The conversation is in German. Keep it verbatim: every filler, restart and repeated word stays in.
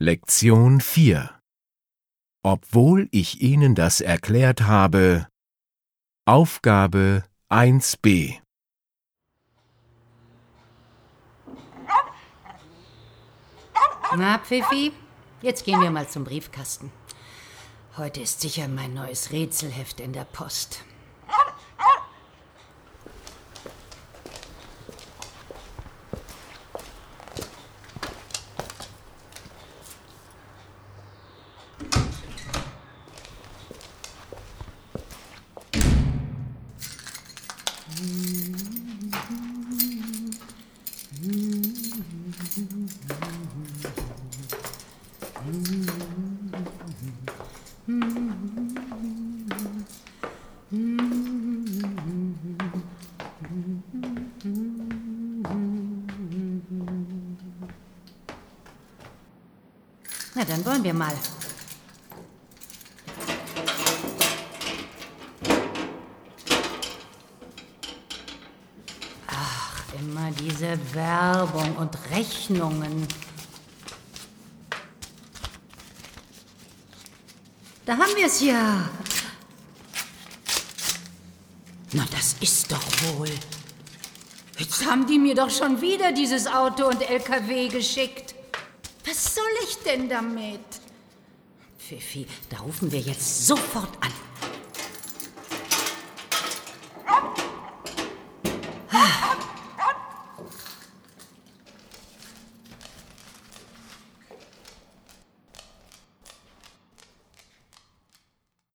Lektion vier. Obwohl ich Ihnen das erklärt habe. Aufgabe eins b. Na, Pfiffi, jetzt gehen wir mal zum Briefkasten. Heute ist sicher mein neues Rätselheft in der Post. Na, dann wollen wir mal. Ach, immer diese Werbung und Rechnungen. Da haben wir es ja. Na, das ist doch wohl. Jetzt haben die mir doch schon wieder dieses Auto und L K W geschickt. Was soll ich denn damit? Pfiffi, da rufen wir jetzt sofort an.